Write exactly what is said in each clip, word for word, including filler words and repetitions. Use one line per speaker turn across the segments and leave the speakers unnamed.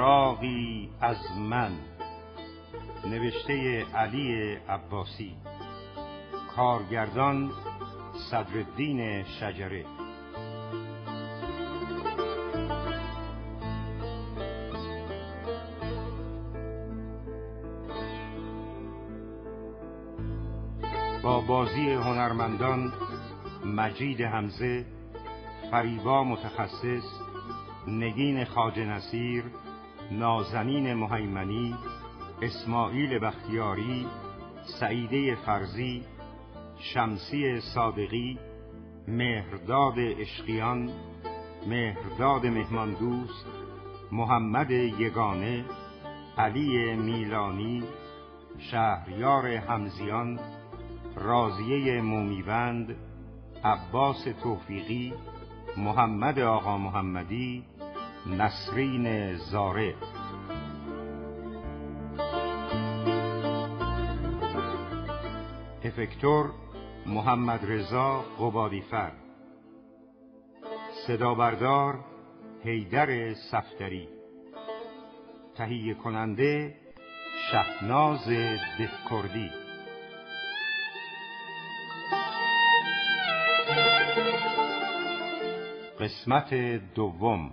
فراغی از من، نوشته علی عباسی، کارگردان صدرالدین شجره. با بازی هنرمندان مجید حمزه، فریبا متخصص، نگین خواجه نصیر، نازنین مهیمنی، اسماعیل بختیاری، سعیده فرزی، شمسی صادقی، مهرداد عشقیان، مهرداد مهمان دوست، محمد یگانه، علی میلانی، شهریار حمزیان، راضیه مومیوند، عباس توفیقی، محمد آقا محمدی، نسرین زاره. افکتور محمد رضا قبادیفر. صدا بردار حیدر صفدری. تهیه کننده شهناز دهکردی. قسمت دوم.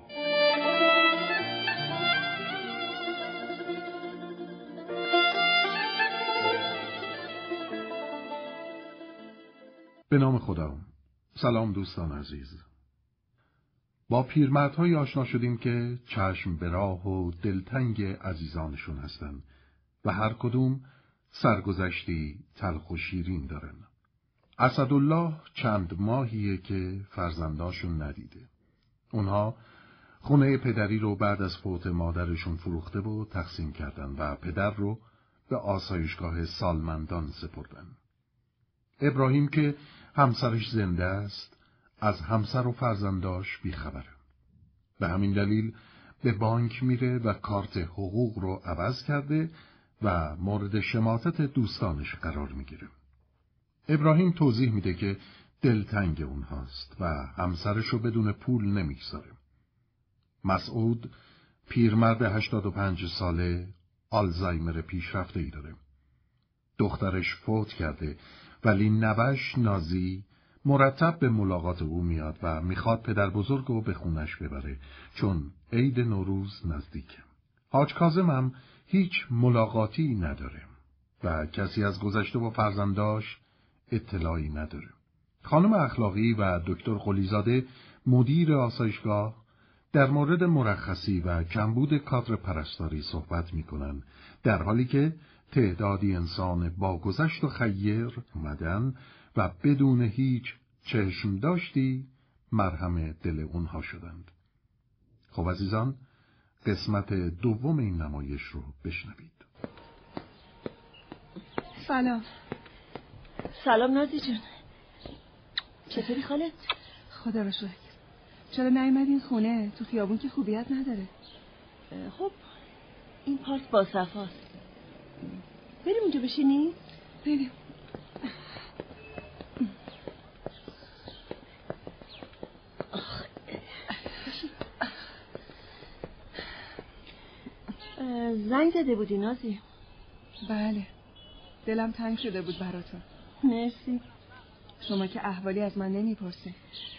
به نام خدا. سلام دوستان عزیز. با پیرمردهایی آشنا شدیم که چشم به راه و دلتنگ عزیزانشون هستند و هر کدوم سرگذشتی تلخ و شیرین دارن. اسدالله چند ماهیه که فرزنداشون ندیده. اونها خونه پدری رو بعد از فوت مادرشون فروخته و تقسیم کردن و پدر رو به آسایشگاه سالمندان سپردن. ابراهیم که همسرش زنده است، از همسر و فرزنداش بیخبره. به همین دلیل به بانک میره و کارت حقوق رو عوض کرده و مورد شماتت دوستانش قرار میگیره. ابراهیم توضیح میده که دلتنگ اونهاست و همسرش رو بدون پول نمیگذاره. مسعود پیرمرد هشتاد و پنج ساله آلزایمر پیشرفته ای داره. دخترش فوت کرده ولی نوش نازی مرتب به ملاقات او میاد و میخواد پدر بزرگ رو به خونش ببره چون عید نوروز نزدیکه. حاج کاظم هم هیچ ملاقاتی نداره و کسی از گذشته و فرزنداش اطلاعی نداره. خانم اخلاقی و دکتر قلیزاده مدیر آسایشگاه در مورد مرخصی و کمبود کادر پرستاری صحبت میکنن، در حالی که تعدادی انسان با گذشت و خیر اومدن و بدون هیچ چشم داشتی مرهم دل اونها شدند. خب عزیزان، قسمت دوم این نمایش رو بشنوید.
سلام.
سلام نازی جان. چطوری خالت؟
خدا رو شکر. چرا نیومدین خونه؟ تو خیابون که خوبیت نداره.
خب این پارک با صفاست. بریم اونجا بشینی؟
بریم.
زنگ زده بودی نازی؟
بله، دلم تنگ شده بود براتون.
مرسی.
شما که احوالی از من نمیپرسین.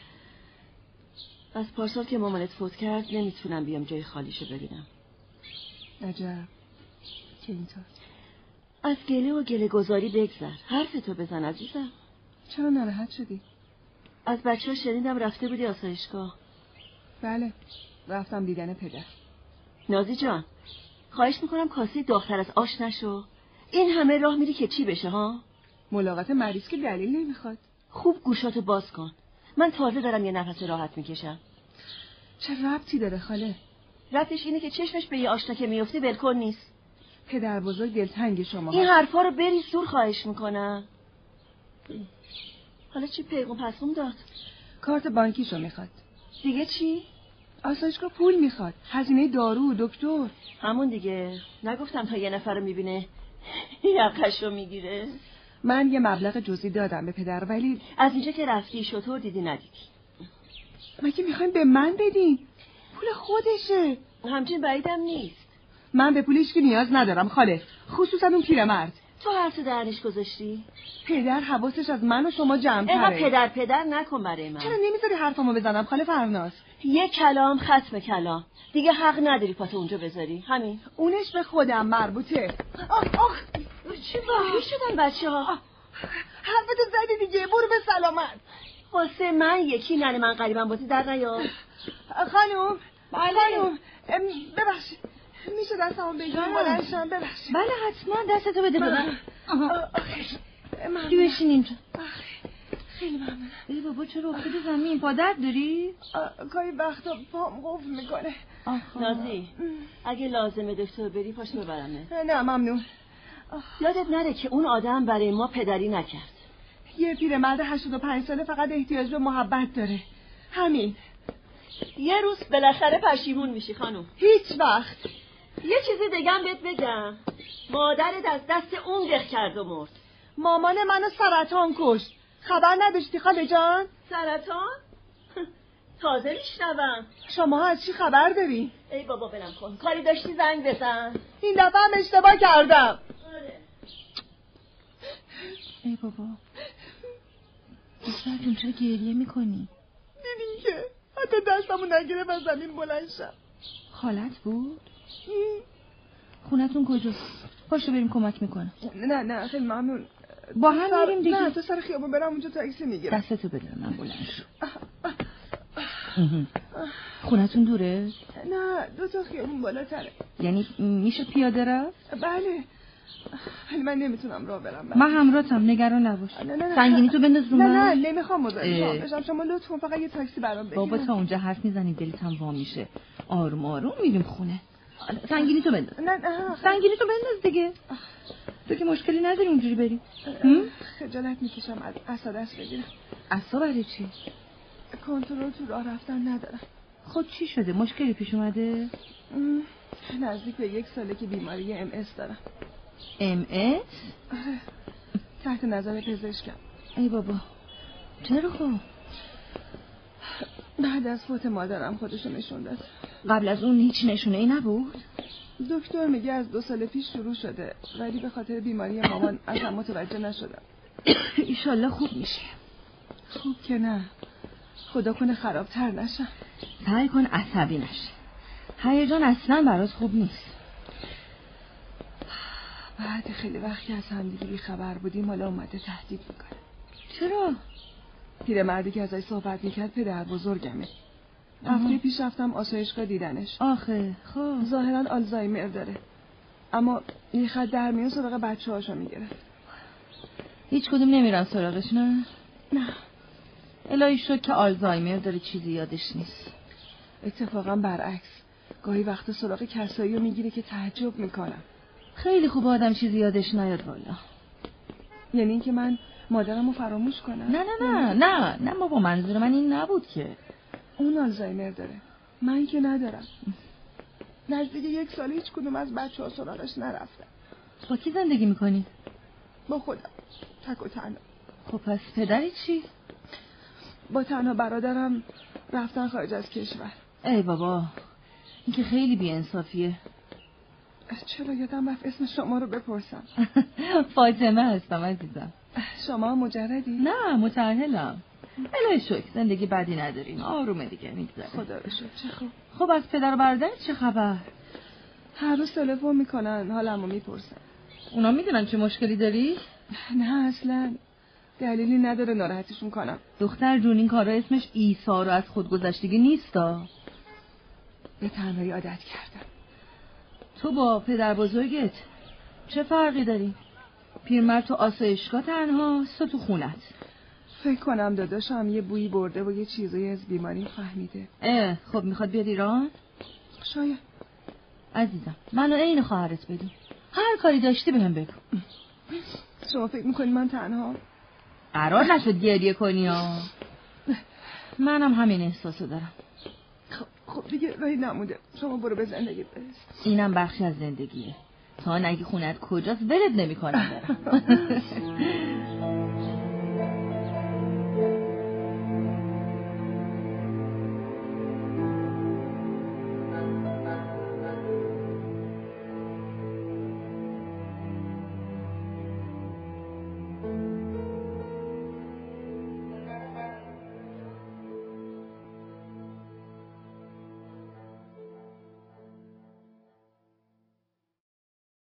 از پارسال که مامانت فوت کرد نمیتونم بیام جای خالیشو ببینم.
عجب. که اینطور؟
از گله و گله گذاری بگذر. حرفتو بزن عزیزم.
چرا ناراحت شدی؟
از بچه ها شنیدم رفته بودی آسایشگاه.
بله، رفتم دیدن پدر.
نازی جان، خواهش میکنم کاسه داغ‌تر از آش نشو. این همه راه میری که چی بشه ها؟
ملاقات مریض که دلیل نمیخواد.
خوب گوشاتو باز کن. من تازه دارم یه نفس راحت میکشم.
چه ربطی داره خاله؟
ربطش اینه که چشمش به یه آشنا که میفته ولکن نیست.
پدر بزرگ دلتنگ شما.
این حرفا رو بری زور خواهش میکنم. حالا چی پیغام پسوم داد؟
کارت بانکیشو میخواد.
دیگه چی؟
آسایشگاه پول میخواد، هزینه دارو، دکتر.
همون دیگه. نگفتم تا یه نفر رو میبینه یقشو میگیره.
من یه مبلغ جزئی دادم به پدر، ولی
از اینجا که رفتی شطور دیدی ندیدی.
مگه میخوایم به من بدین؟ پول خودشه.
همچین بعیدم نیست.
من به پولش که نیاز ندارم خاله، خصوصا اون پیرمرد.
تو حرف درنش گذاشتی؟
پدر حواسش از من و شما جمع تره.
اینقدر پدر پدر نکن برای من.
چرا نمیذاری حرفمو بزنم خاله فرناز؟
یه کلام ختم کلام، دیگه حق نداری پاتو اونجا بذاری. همین.
اونش به خودم مربوطه. آخ آخ
چی باید شدن بچه ها؟
حرفتو زدی دیگه، برو به سلامت.
واسه من یکی ننه من قریبم بازی در نیار.
خانوم
بله.
خانوم ببخشید میشه دستمو بگیرم بلندشم؟ ببخشید.
بله حتما دستتو بده ببر.
من
بشین اینجا.
خیلی ممنونم.
ای بابا چرا افتادی زمین؟ پا درد داری؟
گاهی وقتا پام قفل میکنه.
نازی اگه لازمه دکتر بری پاشو ببرمه.
نه ممنون.
یادت نره که اون آدم برای ما پدری نکرد.
یه پیرمرد هشتاد و پنج ساله فقط احتیاج به محبت داره، همین.
یه روز بالاخره پشیمون میشی خانم.
هیچ وقت.
یه چیزی دیگه بهت بگم، مادرت از دست اون دق کرد و مرد.
مامان منو سرطان کشت. خبر نداشتی خاله جان؟
سرطان؟ تازه میشنوم.
شما از چی خبر داری؟
ای بابا بلم کن، کاری داشتی زنگ بزن.
این دفعه هم اشتباه کردم.
آره.
ای بابا دختر جون چرا گریه میکنی؟
دیدین که حتی دستمو نگرفت از زمین بلند شم.
خالت بود؟ خونتون کجاست؟ پاشو بریم کمک میکنم.
نه نه خیلی ممنون.
با هم
سر...
میریم دیگه.
نه تو سر خیابون برم اونجا تاکسی میگیرم.
دستتو بده من بلند شو. خونتون دوره؟
نه دو تا خیابون بالاتره.
یعنی میشه پیاده رفت؟
بله ولی من نمیتونم راه برم. بله.
من همراهتم نگران نباش.
نه نه نه.
سنگینی تو بنداز رو
نه
من.
نه نمیخوام مزاحم بشم. شما لطفاً فقط یه تاکسی برام بگیرید.
بابا تا اونجا حرف میزنی دلت هم وا میشه. آروم آروم میریم خونه. سنگینی تو بنداز.
نه نه
سنگینی تو بنداز دیگه. تو که مشکلی نداری اونجوری بریم.
خجالت میکشم از عصا دست بگیرم.
عصا برای چی؟
کنترل تو راه رفتن ندارم.
خود چی شده؟ مشکلی پیش اومده؟
نزدیک به یک ساله که بیماری ام اس دارم.
ام اس؟
آره تحت نظر پزشکم.
ای بابا چرا خب؟
بعد از فوت مادرم خودشو نشون داد.
قبل از اون هیچ نشونه ای نبود؟
دکتر میگه از دو سال پیش شروع شده ولی به خاطر بیماری مامان اصلا متوجه نشدم.
ایشالله خوب میشه.
خوب که نه، خدا کنه خرابتر نشم.
سعی کن عصبی نشه. هیجان اصلا برات خوب نیست.
بعد خیلی وقتی از همدیگه بی خبر بودیم حالا اومده تهدید میکنه.
چرا؟
پیرمردی که ازش صحبت میکرد پدر بزرگمه. هفته پیش رفتم آسایشگاه دیدنش.
آخه خب
ظاهرا آلزایمر داره اما یه خط در میون سراغ بچه هاشو میگیره.
هیچ کدوم نمیرن سراغش نه؟
نه
الهی شکر که آلزایمر داره چیزی یادش نیست.
اتفاقا برعکس گاهی وقتا سراغ کسایی رو میگیره که تعجب میکنم.
خیلی خوب آدم چیزی یادش نیاد والا.
یعنی اینکه من مادرم رو فراموش کنم؟
نه نه نه نه نه بابا منظور من این نبود که.
اون آلزایمر داره من که ندارم. نزدیک یک سال هیچ کدوم از بچه ها سراغش نرفتن.
با کی زندگی میکنی؟
با خودم تک و تنها.
خب پس پدری چی؟
با تنها برادرم رفتن خارج از کشور.
ای بابا این که خیلی بی‌انصافیه.
چرا یادم رفت اسم شما رو بپرسم.
فاطمه هستم عزیزم.
شما مجردی؟
نه متأهلم. الهی شکر زندگی بدی نداریم، آرومه دیگه میگذره.
خدا رو شکر. چه خوب.
خب از پدر و برادر چه خبر؟
هر روز تلفن میکنن حالمو میپرسن.
اونا میدونن چه مشکلی داری؟
نه اصلا دلیلی نداره ناراحتشون کنم.
دختر جون این کارا اسمش ایثار و از خودگذشتگی نیستا.
به تنهایی عادت کردم.
تو با پدر بزرگت چه فرقی داری؟ پیرمرد تو آسایشگاه تنهاست تو تو خونت.
فکر کنم داداشم یه بویی برده و یه چیزایی از بیماری فهمیده.
اه خب میخواد بیاد ایران؟
شاید.
عزیزم منو عین خواهرت بدون. هر کاری داشتی بهم بگو.
شما فکر میکنی من تنها؟
قرار نشد گریه کنی ها. منم همین احساسو دارم.
خب خب دیگه راهی نموده. شما برو به زندگی برس.
اینم بخشی از زندگیه. تا نگی خونت کجاست ولت نمیکنم برم.